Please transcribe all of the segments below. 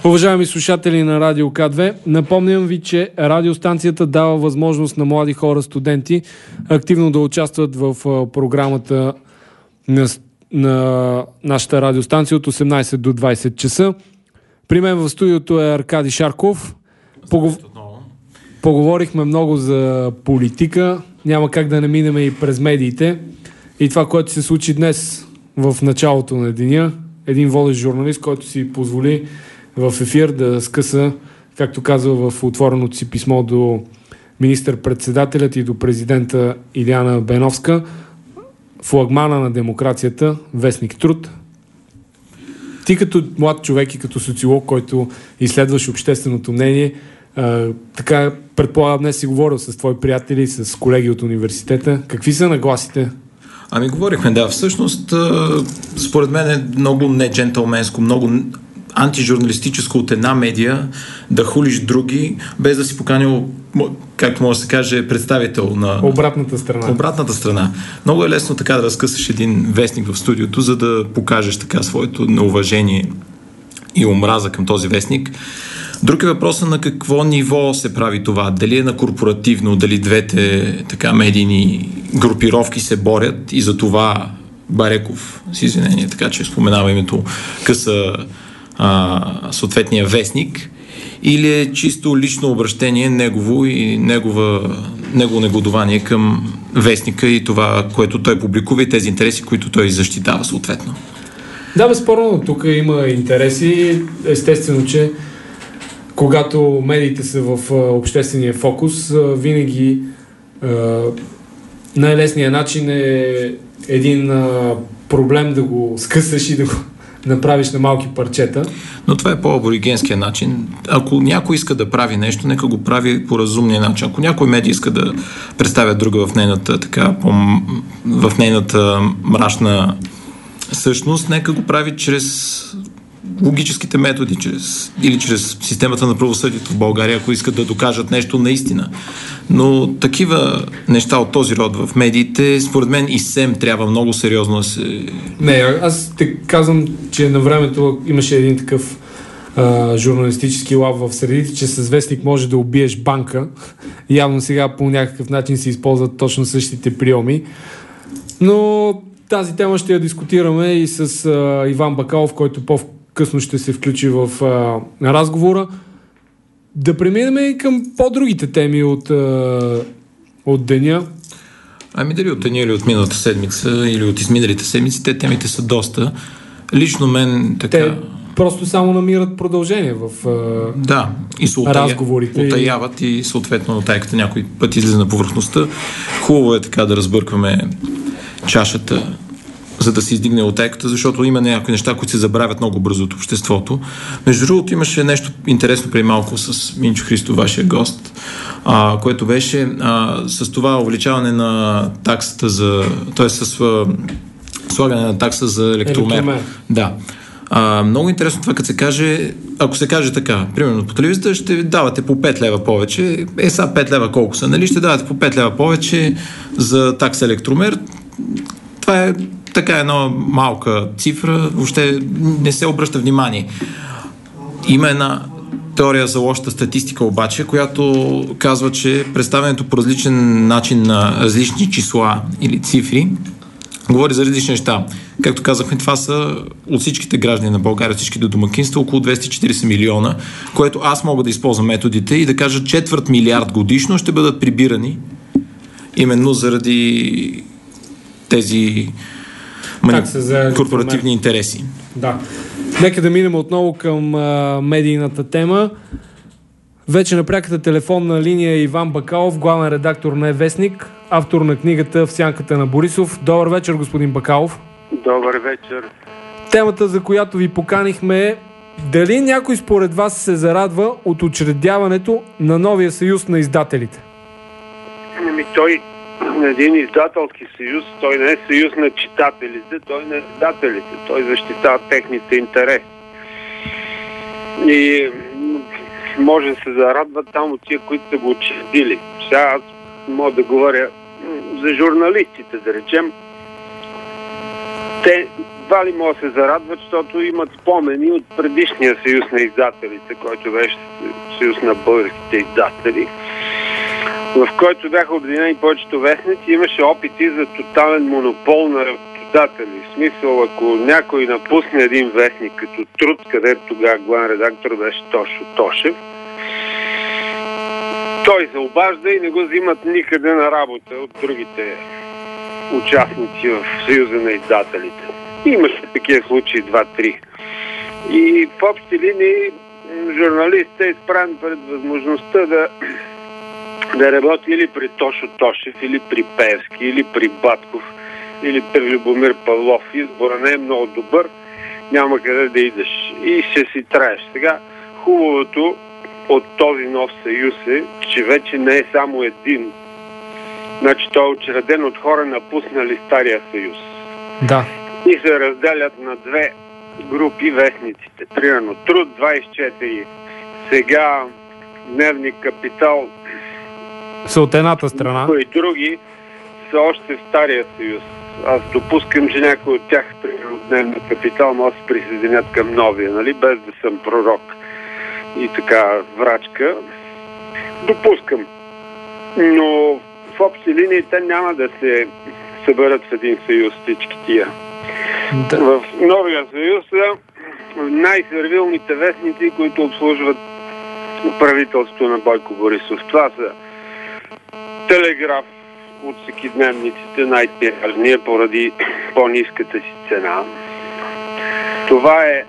Уважаеми слушатели на Радио К2, напомням ви, че радиостанцията дава възможност на млади хора, студенти, активно да участват в програмата на нашата радиостанция от 18 до 20 часа. При мен в студиото е Аркади Шарков. Поговорихме много за политика. Няма как да не минем и през медиите. И това, което се случи днес в началото на деня, един водещ журналист, който си позволи в ефир да скъса, както казва в отвореното си писмо до министър-председателят и до президента Илияна Беновска, флагмана на демокрацията, вестник Труд. Ти като млад човек и като социолог, който изследваш общественото мнение, така предполагам днес си говорил с твои приятели, с колеги от университета. Какви са нагласите? Ами говорихме, да. Всъщност, според мен е много неджентълменско, много антижурналистическо от една медия да хулиш други, без да си поканил, както може да се каже, представител на обратната страна. Много е лесно така да разкъсаш един вестник в студиото, за да покажеш така своето неуважение и омраза към този вестник. Друг е въпросът на какво ниво се прави това. Дали е на корпоративно, дали двете така медийни групировки се борят и за това Бареков, с извинение, така че споменава името, къса съответния вестник, или е чисто лично обращение негово и негово негодование към вестника и това, което той публикува и тези интереси, които той защитава съответно. Да, безспорно, тук има интереси. Естествено, че когато медиите са в обществения фокус, винаги най-лесният начин е един проблем да го скъсаш и да го направиш на малки парчета. Но това е по-аборигенския начин. Ако някой иска да прави нещо, нека го прави по разумния начин. Ако някой медия иска да представя друга в нейната, в нейната мрачна същност, нека го прави чрез логическите методи, или чрез системата на правосъдието в България, ако искат да докажат нещо наистина. Но такива неща от този род в медиите, според мен и СЕМ трябва много сериозно да се... Не, аз те казвам, че на времето имаше един такъв журналистически лав в средите, че с вестник може да убиеш банка. Явно сега по някакъв начин се използват точно същите приеми. Но тази тема ще я дискутираме и с Иван Бакалов, който по-късно ще се включи в разговора. Да преминем и към по-другите теми от деня. Ами дали от деня или от миналата седмица или от изминалите седмици, темите са доста. Лично мен така... Те просто само намират продължение в и се разговорите. Утаяват и съответно, тъй като някой път излиза на повърхността, хубаво е така да разбъркваме чашата, за да се издигне утайката, защото има някои неща, които се забравят много бързо от обществото. Между другото, имаше нещо интересно преди малко с Минчо Христов, вашия гост, което беше с това увеличаване на таксата т.е. с слагане на такса за електромер. Да. Много интересно това, като се каже, ако се каже така, примерно по телевизията ще давате по 5 лева повече, сега 5 лева колко са, нали? Ще давате по 5 лева повече за такса електромер. Това е така една малка цифра, въобще не се обръща внимание. Има една теория за лошата статистика обаче, която казва, че представянето по различен начин на различни числа или цифри говори за различни неща. Както казахме, това са от всичките граждани на България, всичките домакинства, около 240 милиона, което аз мога да използвам методите и да кажа 250 милиарда годишно ще бъдат прибирани именно заради тези корпоративни интереси. Да. Нека да минем отново към медийната тема. Вече на пряката телефонна линия е Иван Бакалов, главен редактор на Вестник, автор на книгата В сянката на Борисов. Добър вечер, господин Бакалов. Добър вечер. Темата, за която ви поканихме е: дали някой според вас се зарадва от учредяването на новия съюз на издателите? Той един издателски съюз, той не е съюз на читателите, той на издателите. Той защитава техните интереси. И може да се зарадват там от тия, които са го учредили. Сега аз мога да говоря за журналистите, да речем. Те вали могат да се зарадват, защото имат спомени от предишния съюз на издателите, който беше съюз на българските издатели, в който бяха обединени повечето вестници. Имаше опити за тотален монопол на работодатели. В смисъл, ако някой напусне един вестник като Труд, където тогава главен редактор беше Тошо Тошев, той се обажда и не го взимат никъде на работа от другите участници в Съюза на издателите. Имаше такива случаи 2-3. И в общи линии журналистът е изправен пред възможността да работи или при Тошо Тошев, или при Пеевски, или при Батков, или при Любомир Павлов. Избора не е много добър, няма къде да идеш и ще си траеш. Сега хубавото от този нов съюз е, че вече не е само един. Значи той е учреден от хора, напуснали Стария съюз. Да. И се разделят на две групи вестниците. Примерно Труд 24, сега Дневник Капитал Са от едната страна. и други са още в Стария съюз. Аз допускам, че някой от тях, примерно Дневник Капитал, може да се присъединят към новия, нали? Без да съм пророк и така врачка. Допускам. Но в общи линии те няма да се съберат в един съюз всички тия. Да. В новия съюз са най-сервилните вестници, които обслужват правителството на Бойко Борисов. Това са Телеграф от всекидневниците, най-тиражния поради по-ниската си цена. Това е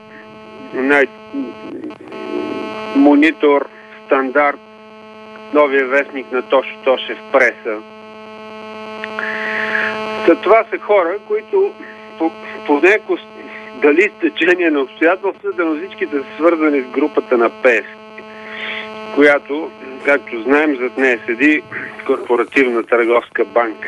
Монитор, Стандарт, новия вестник на Тошо Тошев, Преса. Това са хора, които по някакво дали стечение на обстоятелствата, но всичките са свързани с групата на Пеевски, която, както знаем, зад нея седи Корпоративна търговска банка.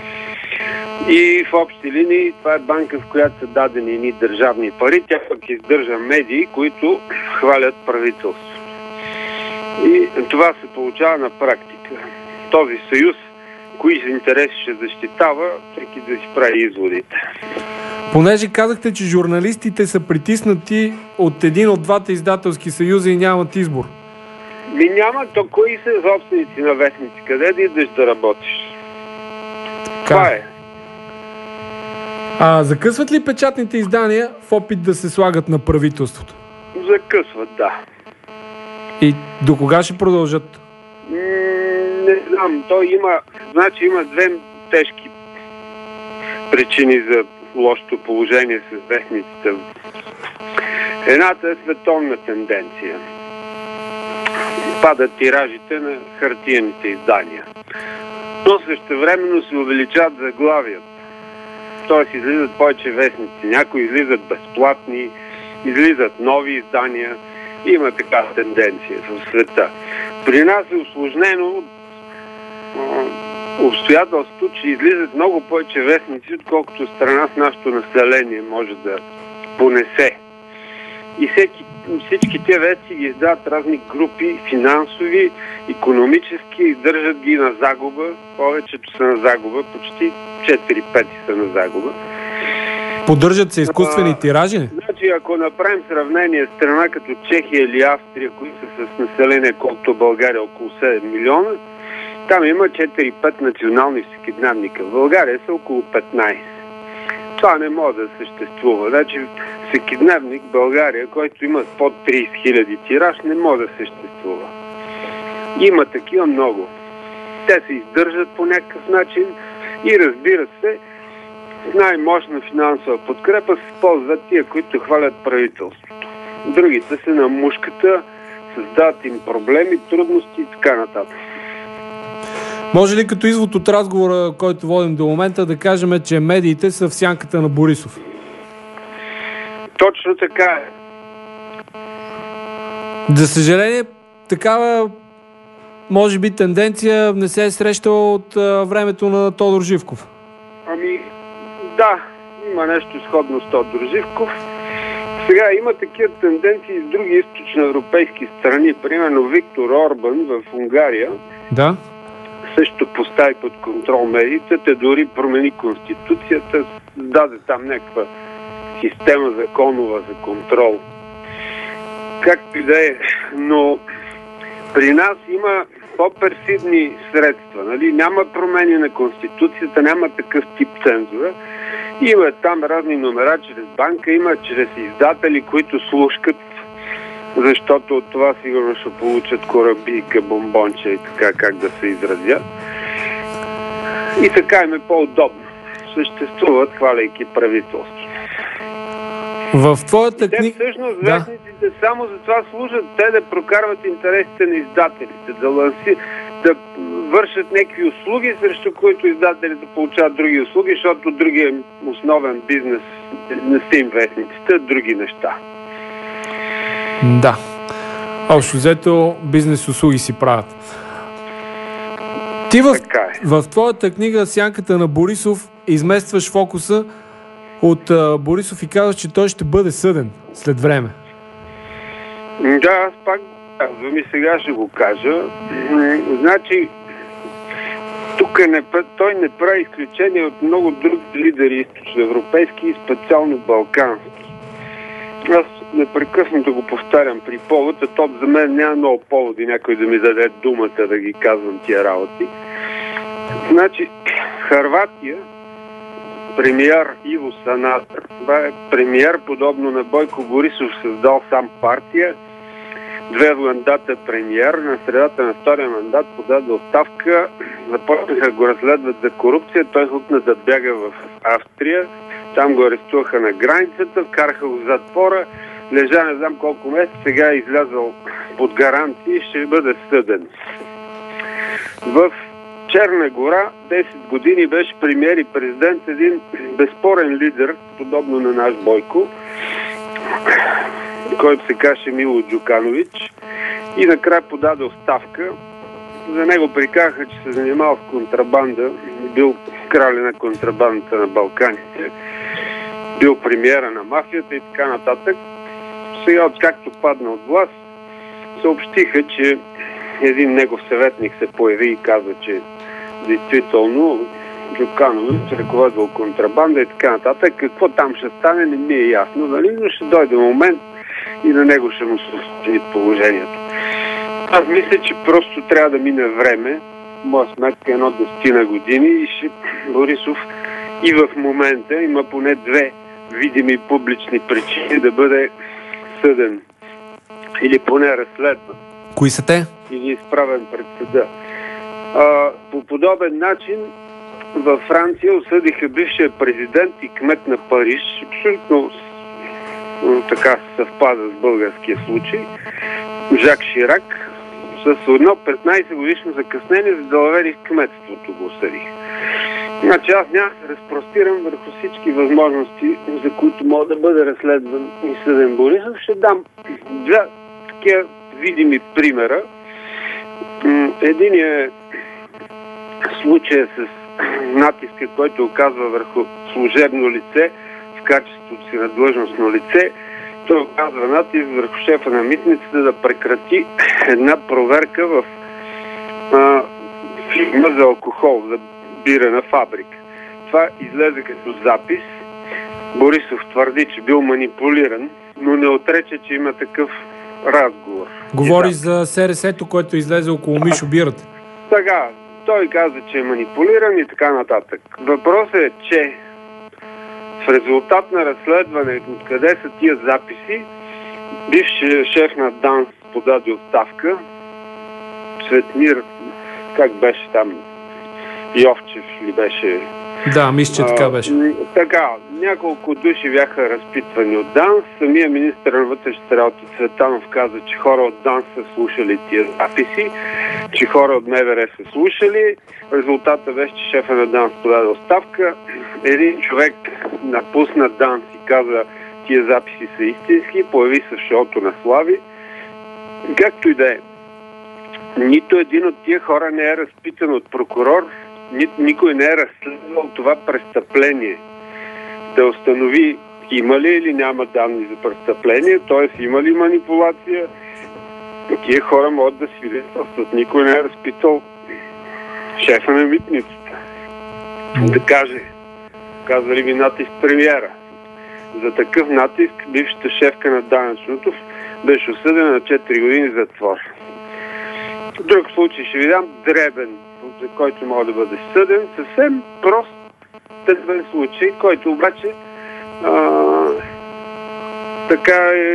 И в общи линии това е банка, в която са дадени едни държавни пари. Тя пък издържа медии, които хвалят правителството. И това се получава на практика. Този съюз, кои интереси ще защитава, всеки да си прави изводите. Понеже казахте, че журналистите са притиснати от един от двата издателски съюза и нямат избор. Няма, то кои са собственици на вестници? Къде да идеш да работиш? Това е. Закъсват ли печатните издания в опит да се слагат на правителството? Закъсват, да. И до кога ще продължат? Не знам. Значи има две тежки причини за лошото положение с вестниците. Едната е световна тенденция. Падат тиражите на хартиените издания. Но същевременно се увеличават заглавията. Тоест излизат повече вестници. Някои излизат безплатни, излизат нови издания. Има така тенденция в света. При нас е усложнено от обстоятелството, че излизат много повече вестници, отколкото страна с нашето население може да понесе. И всички тези вести ги издават разни групи, финансови, икономически, и държат ги на загуба. Повечето са на загуба, почти 4-5 са на загуба. Поддържат се изкуствени тиражи? Значи, ако направим сравнение с страна като Чехия или Австрия, които са с население колкото България, около 7 милиона, там има 4-5 национални всекидневника. В България са около 15. Това не може да съществува. Значи всекидневник в България, който има под 30 000 тираж, не може да съществува. Има такива много. Те се издържат по някакъв начин и, разбира се, с най-мощна финансова подкрепа се използват тия, които хвалят правителството. Другите са на мушката, създават им проблеми, трудности и така нататък. Може ли като извод от разговора, който водим до момента, да кажем, че медиите са в сянката на Борисов? Точно така е. За съжаление, такава може би тенденция не се е срещала от времето на Тодор Живков. Да, има нещо сходно с Тодор Живков. Сега има такива тенденции в други източноевропейски страни. Примерно Виктор Орбан в Унгария. Да. Също постави под контрол медиите, дори промени конституцията, даде там някаква система законова за контрол. Както и да е, но при нас има по-перфидни средства. Нали? Няма промени на Конституцията, няма такъв тип цензура. Има там разни номера чрез банка, има чрез издатели, които слушкат, защото от това сигурно ще получат корабийка, бомбонче и така, как да се изразят. И така им е по-удобно. Съществуват, хваляйки правителство. В твоята книга... Те всъщност вестниците само за това служат, те да прокарват интересите на издателите, да вършат някакви услуги, срещу които издателите получават други услуги, защото другия основен бизнес не са им вестниците, други неща. Да. Общо взето бизнес услуги си правят. Ти в твоята книга "Сянката на Борисов" изместваш фокуса от Борисов и казваш, че той ще бъде съден след време. Да, аз пак казвам и сега ще го кажа. Значи, тук той не прави изключение от много други лидери източноевропейски и специално балкански. Аз непрекъснато го повтарям при повода, то за мен няма много поводи някой да ми даде думата да ги казвам тия работи. Значи, Хърватия, премиер Иво Санадър, премиер подобно на Бойко Борисов, създал сам партия, 2 мандата премиер, на средата на втория мандат подаде оставка, започнаха го разследват за корупция, той хукна да бяга в Австрия, там го арестуваха на границата, вкараха го в затвора, лежа не знам колко месеца, сега е излязъл под гаранции и ще бъде съден. В Черна гора 10 години беше премиер и президент, един безспорен лидер, подобно на наш Бойко, който се каже Мило Джуканович, и накрая подаде оставка. За него прикаха, че се занимава с контрабанда, бил краля на контрабандата на Балканите, бил премиера на мафията и така нататък. Сега, откакто падна от власт, съобщиха, че един негов съветник се появи и каза, че действително Джуканович ръководил контрабанда и така нататък. Какво там ще стане, не ми е ясно, нали? Но ще дойде момент и на него ще му се остани положението. Аз мисля, че просто трябва да мине време, в моя сметка 10 години, и Борисов и в момента има поне 2 видими публични причини да бъде съден или поне разследван. Кои са те? Или изправен пред съда. По подобен начин във Франция осъдиха бившия президент и кмет на Париж. Абсолютно така съвпада с българския случай. Жак Ширак. С едно 15 годишно закъснение за далавери в кметството го осъдих. Значи аз няма да разпростирам върху всички възможности, за които мога да бъде разследван и съден Борисов. Ще дам 2 такива видими примера. Единият случай с натиска, който оказва върху служебно лице в качеството си на длъжностно лице. Той оказва натиск върху шефа на митницата да прекрати една проверка в фирма за алкохол, за бирена фабрика. Това излезе като запис. Борисов твърди, че бил манипулиран, но не отрече, че има такъв разговор. Говори за СРС-то, което излезе около Мишо бирата. Така, той каза, че е манипулиран и така нататък. Въпросът е, че в резултат на разследване, къде са тия записи, бившият шеф на ДАНС подаде оставка. Светмир, как беше там, Йовчев ли беше? Да, мисля, че така беше. Така, няколко души бяха разпитвани от ДАНС. Самия министър на вътрешните работи Цветанов каза, че хора от ДАНС са слушали тия записи, че хора от МВР са слушали. Резултата беше, че шефа на ДАНС подаде оставка. Един човек напусна ДАНС и каза, тия записи са истински, появи се в шоуто на Слави. Както и да е. Нито един от тия хора не е разпитан от прокурор, никой не е разследвал това престъпление. Да установи има ли или няма данни за престъпление, т.е. има ли манипулация. Тия хора могат да свидетелстват. Никой не е разпитал шефа на митницата. Да каже, казали ви натиск премиера. За такъв натиск бившата шефка на данъчното беше осъдена на 4 години затвор. В друг случай ще ви дам дребен, за който може да бъде съден. Съвсем прост дребен случай, който обаче така е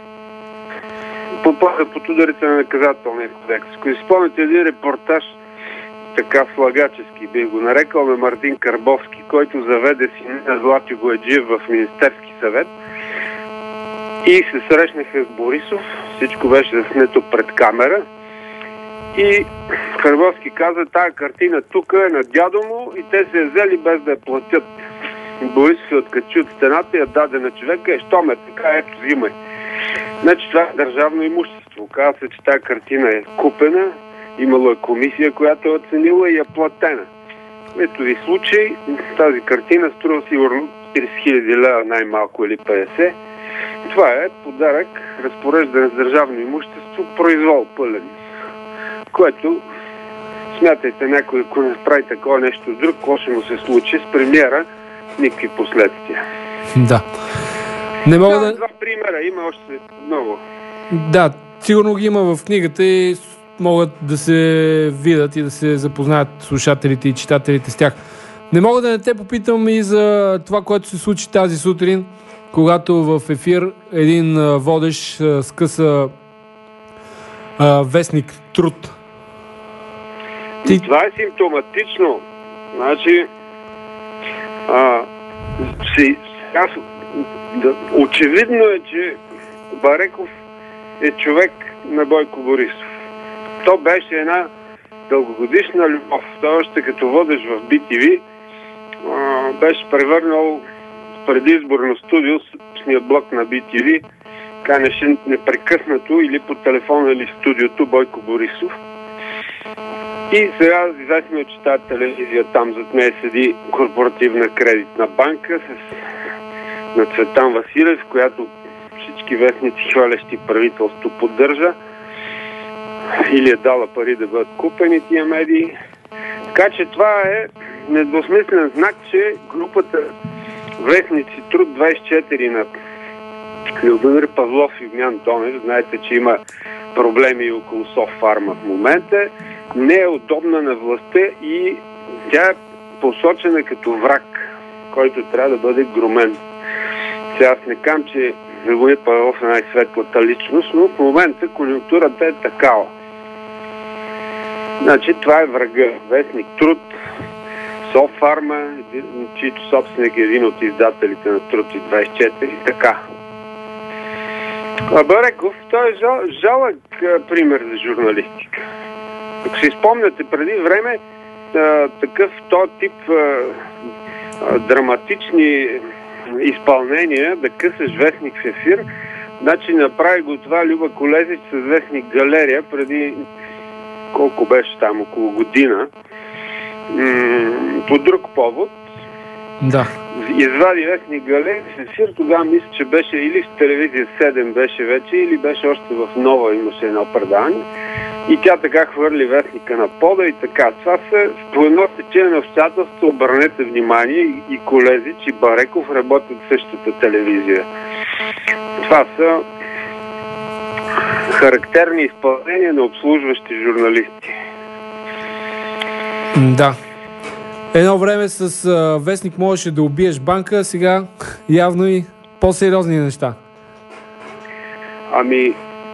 попада под ударите на наказателния кодекс. Ако си спомняте един репортаж, така слагачески бих го нарекал, на Мартин Карбовски, който заведе сина на Златю Бояджиев в Министерски съвет и се срещнаха с Борисов. Всичко беше заснето пред камера и Карбовски каза: тая картина тук е на дядо му и те се я взели без да я платят. Борисов се откачи от стената и я даде на човека: що ме така, ето взимай. Значи това е държавно имущество. Казва се, че тази картина е купена, имало е комисия, която е оценила и е платена. Ето ви случай, тази картина струва сигурно 40 000 лева най-малко или 50. Това е подарък, разпореждане с държавно имущество, произвол пълен. Което, смятайте, някой, ако не прави такова нещо друг, какво ще му се случи с премиера, никакви последствия. Да. Не мога да... Два примера, има още много. Да, сигурно ги има в книгата и могат да се видят и да се запознаят слушателите и читателите с тях. Не мога да не те попитам и за това, което се случи тази сутрин, когато в ефир един водещ скъса вестник Труд. Това е симптоматично. Значи, очевидно е, че Бареков е човек на Бойко Борисов. То беше една дългогодишна любов. Той още като водещ в BTV беше превърнал предизборно студио с блок на BTV, канеше непрекъснато или по телефона, или в студиото Бойко Борисов. И сега известно, че тази телевизия, там зад нея седи Корпоративна кредитна банка на Цветан Василев, която всички вестници, хвалещи правителство, поддържа или е дала пари да бъдат купени тия медии. Така че това е недвусмислен знак, че групата вестници Труд 24 на Любомир Павлов и Огнян Тонев, знаете, че има проблеми около Софарма в момента, не е удобна на властта и тя е посочена като враг, който трябва да бъде громен. Сега аз не кам, че Любомир Павлов е най-светлата личност, но в момента конюнктурата е такава. Значи това е врага. Вестник Труд, Софарма, чието собственик е един от издателите на Труд и 24, така. А Бареков, той е жалък пример за журналистика. Ако си спомняте, преди време такъв този тип драматични изпълнения, да късаш вестник в ефир, значи направи го това Люба Колезич с вестник Галерия преди колко беше там, около година, по друг повод. Да. Извади вестник Галерия в ефир, тогава мисля, че беше или в телевизия 7 беше вече, или беше още в Нова, имаше едно предаване. И тя така хвърли вестника на пода и така. Това са по едно течение на обстоятелство, обърнете внимание, и Колезич, и Бареков работят в същата телевизия. Това са характерни изпълнения на обслужващи журналисти. Да. Едно време с вестник можеше да убиеш банка, сега явно и по-сериозни неща. Ами,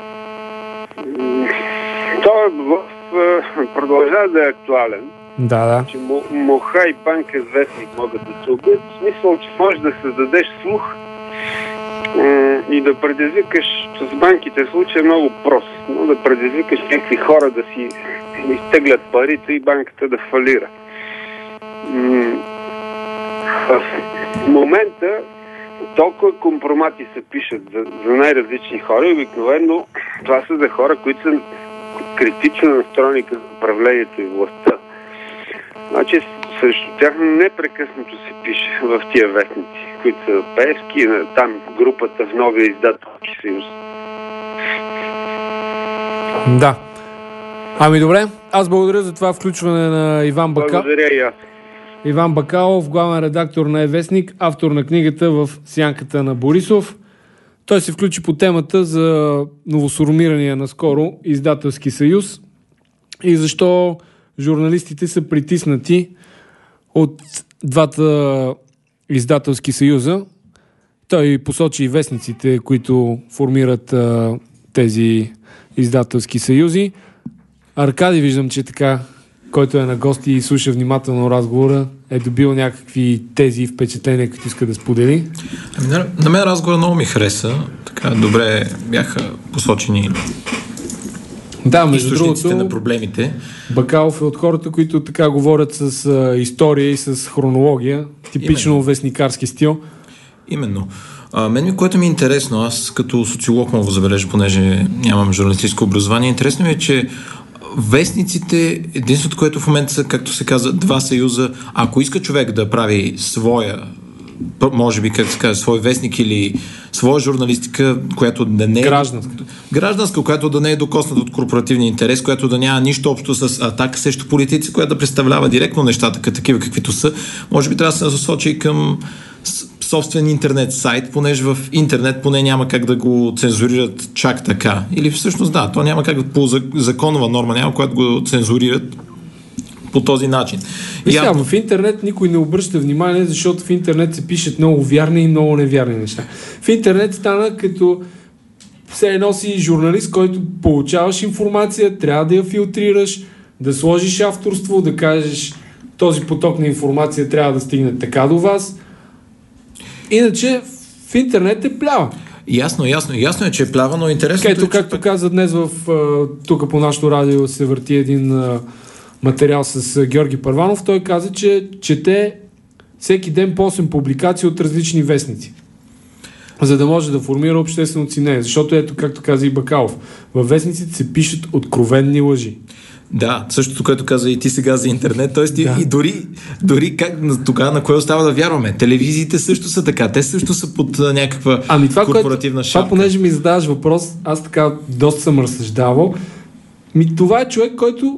той продължава да е актуален. Да. Че муха и банка с вестник могат да се убият. В смисъл, че можеш да създадеш слух и да предизвикаш, с банките случай е много прост, но да предизвикаш някакви хора да си изтеглят парите и банката да фалира. В момента толкова компромати се пишат за най-различни хора. Обикновено това са за хора, които са критично настроени към управлението и властта. Значи срещу тях непрекъснато се пише в тия вестници, които са Пеевски, там групата в новия издателски съюз. Да. Ами добре, аз благодаря за това включване на Иван Бакалов. Благодаря и аз. Иван Бакалов, главен редактор на Е-вестник, автор на книгата В сянката на Борисов. Той се включи по темата за новосформирания наскоро издателски съюз и защо журналистите са притиснати от двата издателски съюза. Той посочи и вестниците, които формират тези издателски съюзи. Аркадий, виждам, че така, който е на гости и слуша внимателно разговора, е добил някакви тези и впечатления, които иска да сподели. На мен разговора много ми хареса. Така добре бяха посочени източниците на проблемите. Бакалов е от хората, които така говорят с история и с хронология. Типично вестникарски стил. Именно. Което ми е интересно, аз като социолог мога да забележа, понеже нямам журналистическо образование, интересно ми е, че вестниците, единството, което в момента са, както се казва, два съюза, ако иска човек да прави своя, може би, как се казва, свой вестник или своя журналистика, която да не е гражданска, която да не е докосната от корпоративния интерес, която да няма нищо общо с атака срещу политици, която да представлява директно нещата, такива каквито са, може би трябва да се насочи и към собствен интернет сайт, понеже в интернет поне няма как да го цензурират чак така. Или всъщност да, то няма как по законова норма няма, която го цензурират по този начин. В интернет никой не обръща внимание, защото в интернет се пишат много вярни и много невярни неща. В интернет стана като все едно си журналист, който получаваш информация, трябва да я филтрираш, да сложиш авторство, да кажеш този поток на информация трябва да стигне така до вас. Иначе в интернет е плява. Ясно е, че е плява, но интересно е, както каза днес тук по нашото радио се върти един материал с Георги Първанов. Той каза, че чете всеки ден по 8 публикации от различни вестници, за да може да формира обществено ценение. Защото ето, както каза и Бакалов, във вестниците се пишат откровенни лъжи. Да, същото, което каза и ти сега за интернет, т.е. и дори как тогава на кое остава да вярваме. Телевизиите също са така, те също са под някаква корпоративна шапка. Това, понеже ми задаваш въпрос, аз така доста съм разсъждавал. Това е човек, който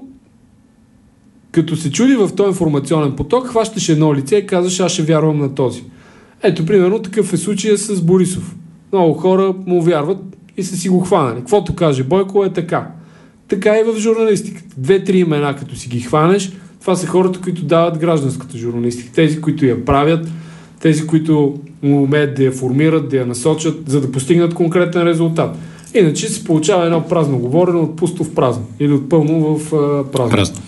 като се чуди в този информационен поток, хващаше едно лице и казваше, аз ще вярвам на този. Ето, примерно, такъв е случая с Борисов. Много хора му вярват и са си го хванали. Каквото каже Бойко е така. Така и в журналистиката. 2-3 имена, като си ги хванеш, това са хората, които дават гражданската журналистика. Тези, които я правят, тези, които умеят да я формират, да я насочат, за да постигнат конкретен резултат. Иначе се получава едно празно говорене от пусто в празно. Или от пълно в празно.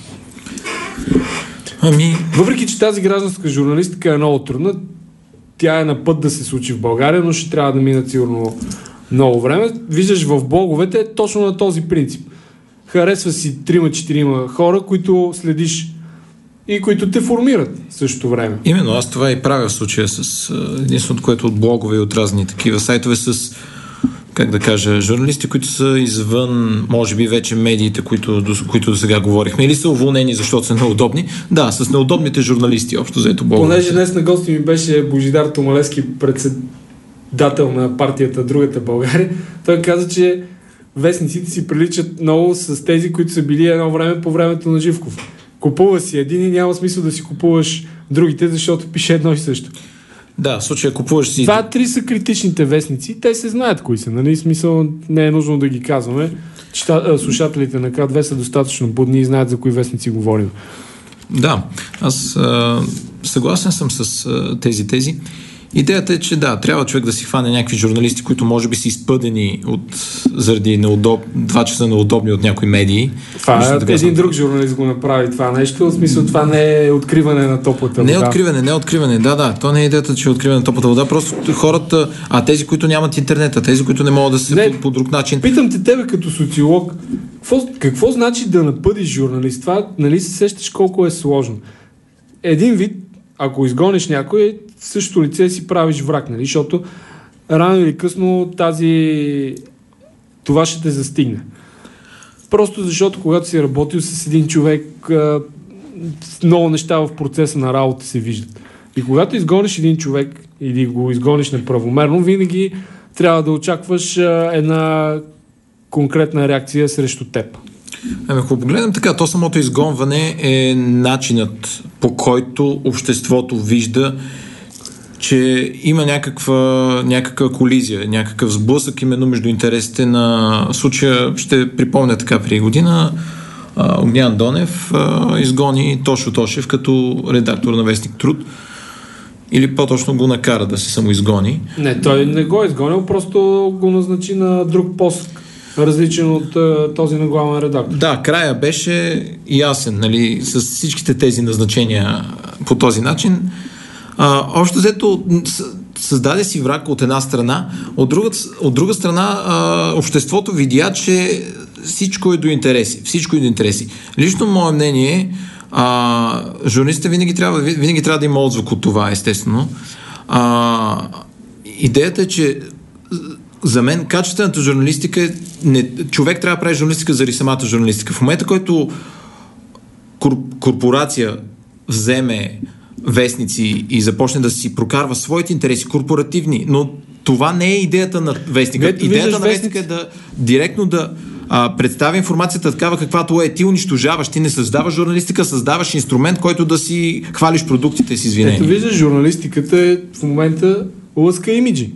Въпреки, че тази гражданска журналистика е много трудна, тя е на път да се случи в България, но ще трябва да минат сигурно много време. Виждаш в блоговете точно на този принцип. Харесва си 3-4 хора, които следиш и които те формират в същото време. Именно, аз това и правя в случая с единственото, което от блогове и от разни такива сайтове с, как да кажа, журналисти, които са извън, може би вече медиите, които до сега говорихме, или са уволнени, защото са неудобни. Да, с неудобните журналисти, общо заето блогове. Понеже днес на гости ми беше Божидар Томалевски, председател на партията Другата България, той каза, че вестниците си приличат много с тези, които са били едно време по времето на Живков. Купува си един и няма смисъл да си купуваш другите, защото пише едно и също. Да, в случая купуваш си... 2-3 са критичните вестници. Те се знаят кои са, нали? Смисъл не е нужно да ги казваме. Слушателите на К2 са достатъчно будни и знаят за кои вестници говорим. Да, аз съгласен съм с тези. Идеята е, че да, трябва човек да си хване някакви журналисти, които може би са изпъдени заради 2 часа неудобни от някои медии. Това един друг журналист го направи това нещо. В смисъл, това не е откриване на топлата вода. Не е откриване. Да. То не е идеята, че е откриване на топлата вода. Просто хората, тези, които нямат интернета, тези, които не могат да се по друг начин. Питам те тебе като социолог, какво значи да напъдиш журналист? Това, нали се сещаш колко е сложно? Един вид, ако изгониш някой, същото лице си правиш враг, нали? Защото рано или късно това ще те застигне. Просто защото когато си работил с един човек, много неща в процеса на работа се виждат. И когато изгониш един човек или го изгониш неправомерно, винаги трябва да очакваш една конкретна реакция срещу теб. Ако погледнем така, то самото изгонване е начинът, по който обществото вижда, че има някаква колизия, някакъв сблъсък именно между интересите на случая. Ще припомня така преди година, Огнян Донев изгони Тошо Тошев като редактор на Вестник Труд. Или по-точно го накара да се самоизгони. Не, той не го изгонил, просто го назначи на друг пост, различен от този на главен редактор. Да, края беше ясен, нали, с всичките тези назначения по този начин. Общо взето създаде си враг от една страна, от друга страна обществото видя, че всичко е до интереси. Лично мое мнение, журналистите винаги трябва да има отзвук от това, естествено. Идеята е, че за мен качествената журналистика човек трябва да прави журналистика заради самата журналистика. В момента, който корпорация вземе вестници и започне да си прокарва своите интереси корпоративни, но това не е идеята на вестника. Идеята на вестника е директно да представя информацията такава, каквато е. Ти унищожаваш, ти не създаваш журналистика, създаваш инструмент, който да си хвалиш продуктите с извинение. Ето виждаш, журналистиката е в момента лъска имиджи.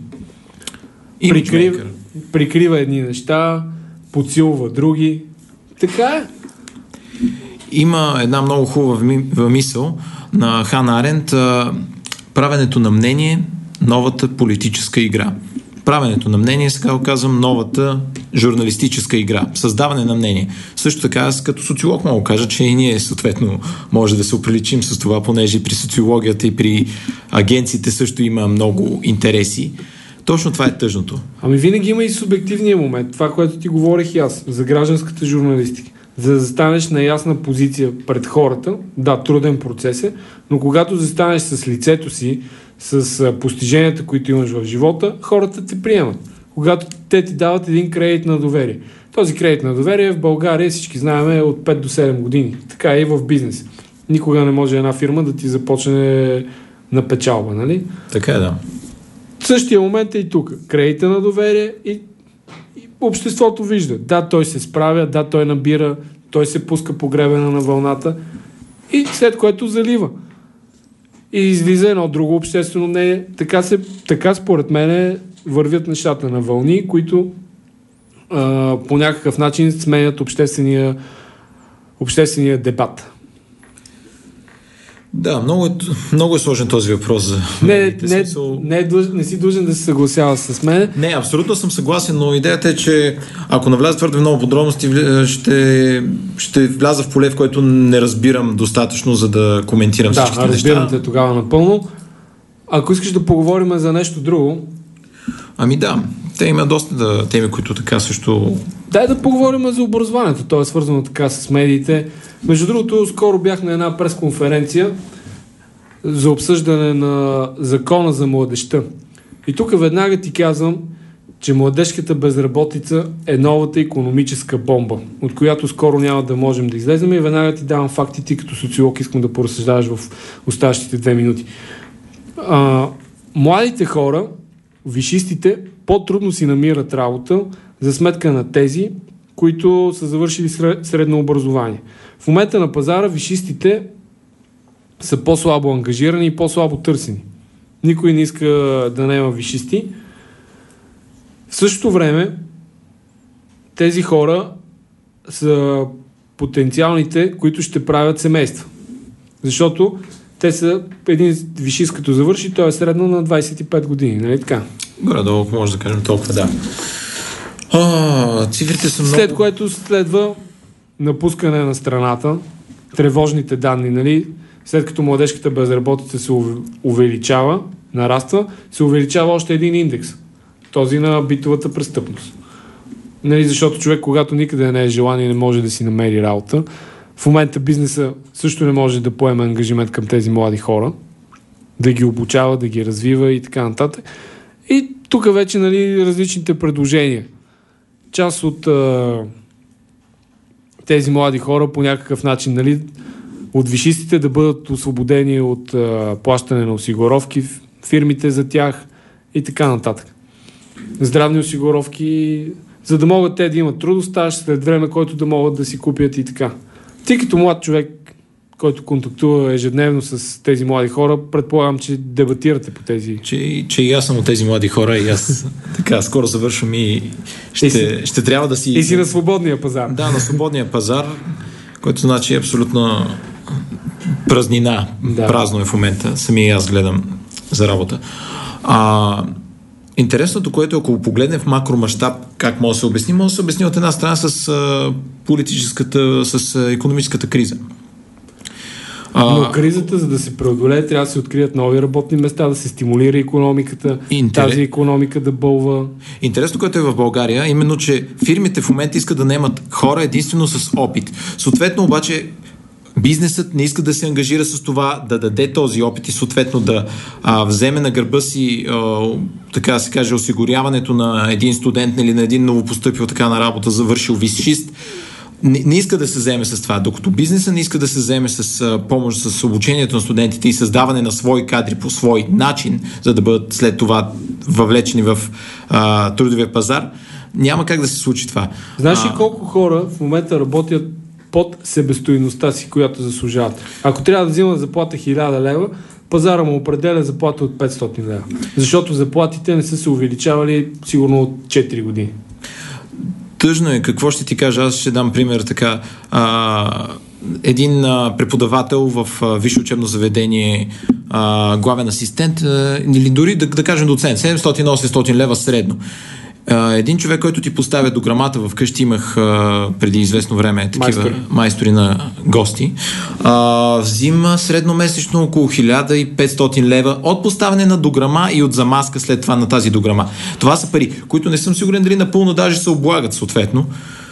Прикрива едни неща, подсилва други. Така е. Има една много хубава мисъл на Хана Арендт, правенето на мнение, новата политическа игра. Правенето на мнение, сега го казвам, новата журналистическа игра. Създаване на мнение. Също така, аз като социолог мога да кажа, че и ние съответно може да се оприличим с това, понеже при социологията и при агенциите също има много интереси. Точно това е тъжното. Ами винаги има и субективния момент. Това, което ти говорих и аз, за гражданската журналистика. За да застанеш на ясна позиция пред хората, да, труден процес е, но когато застанеш с лицето си, с постиженията, които имаш в живота, хората те приемат. Когато те ти дават един кредит на доверие. Този кредит на доверие в България, всички знаем, е от 5 до 7 години. Така е и в бизнес. Никога не може една фирма да ти започне на печалба, нали? Така е, да. В същия момент е и тук. Кредита на доверие и обществото вижда. Да, той се справя, да, той набира, той се пуска по гребена на вълната и след което залива. И излиза едно друго обществено мнение. Така според мен вървят нещата на вълни, които по някакъв начин сменят обществения дебат. Да, много е сложен този въпрос за не си длъжен да се съгласява с мен. Не, абсолютно съм съгласен, но идеята е, че ако навляза твърде много подробности, ще вляза в поле, в което не разбирам достатъчно, за да коментирам всичките неща. Да, разбирам те тогава напълно. Ако искаш да поговорим за нещо друго... Ами да, има доста теми, които така също... Дай да поговорим за образованието. То е свързано така с медиите. Между другото, скоро бях на една пресконференция за обсъждане на закона за младежта. И тук веднага ти казвам, че младежката безработица е новата икономическа бомба, от която скоро няма да можем да излезем, и веднага ти давам факти, ти като социолог искам да поразсъждаваш в оставащите 2 минути. Младите хора, висшистите, по-трудно си намират работа за сметка на тези, които са завършили средно образование. В момента на пазара висшистите са по-слабо ангажирани и по-слабо търсени. Никой не иска да наема висшисти. В същото време тези хора са потенциалните, които ще правят семейства. Защото те са, един висшист като завърши, той е средно на 25 години, нали така? Горе-долу може да кажем толкова, да. Цифрите са много... След което следва напускане на страната, тревожните данни, нали? След като младежката безработица се увеличава, нараства, се увеличава още един индекс. Този на битовата престъпност. Нали, защото човек, когато никъде не е желание, не може да си намери работа. В момента бизнеса също не може да поеме ангажимент към тези млади хора, да ги обучава, да ги развива и така нататък. И тук вече, нали, различните предложения. Част от тези млади хора по някакъв начин, нали, от висшистите да бъдат освободени от плащане на осигуровки, фирмите за тях и така нататък. Здравни осигуровки, за да могат те да имат трудов стаж след време, който да могат да си купят и така. Ти като млад човек, който контактува ежедневно с тези млади хора, предполагам, че дебатирате по тези... Че и аз съм от тези млади хора и аз така скоро завършвам и ще трябва да си... И си на свободния пазар. Да, на свободния пазар, който значи абсолютно празнина. Да. Празно е в момента. Самия аз гледам за работа. Интересното, което ако погледнем в макромащаб, как може да се обясни? Може да се обясни от една страна с политическата, с икономическата криза. Но кризата, за да се преодолее, трябва да се открият нови работни места, да се стимулира икономиката, тази икономика да бълва. Интересно, което е в България, именно, че фирмите в момента искат да наемат хора единствено с опит. Съответно, обаче, бизнесът не иска да се ангажира с това, да даде този опит и съответно да вземе на гърба си, така да се каже, осигуряването на един студент или на един новопостъпил така на работа, завършил висшист. Не иска да се вземе с това, докато бизнеса не иска да се вземе с помощ с обучението на студентите и създаване на свои кадри по свой начин, за да бъдат след това въвлечени в трудовия пазар, няма как да се случи това. Знаеш ли колко хора в момента работят под себестойността си, която заслужават? Ако трябва да взимат заплата 1000 лева, пазара му определя заплата от 500 лева. Защото заплатите не са се увеличавали сигурно от 4 години. Тъжно е. Какво ще ти кажа? Аз ще дам пример така. Един преподавател в висше учебно заведение, главен асистент, или дори да кажем доцент, 700-800 лева средно. Един човек, който ти поставя дограмата в къщи, имах преди известно време такива майстори на гости, взима средномесечно около 1500 лева от поставяне на дограма и от замазка след това на тази дограма. Това са пари, които не съм сигурен дали напълно даже се облагат съответно.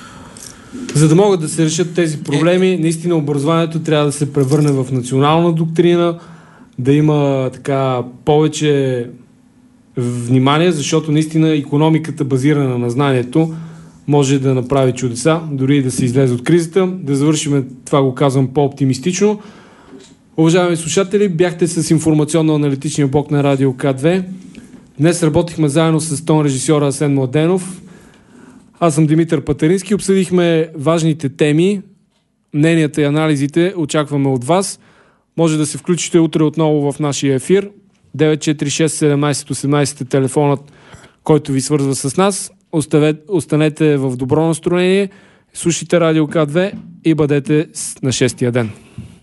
За да могат да се решат тези проблеми, наистина образованието трябва да се превърне в национална доктрина, да има така повече внимание, защото наистина икономиката, базирана на знанието, може да направи чудеса, дори и да се излезе от кризата. Да завършим, това го казвам по-оптимистично. Уважаеми слушатели, бяхте с информационно-аналитичния блок на Радио К2. Днес работихме заедно с тон режисьора Асен Младенов. Аз съм Димитър Патарински. Обсъдихме важните теми, мненията и анализите. Очакваме от вас. Може да се включите утре отново в нашия ефир. 946-17-18 е телефонът, който ви свързва с нас. Останете в добро настроение, слушайте Радио К2 и бъдете на 6-тия ден.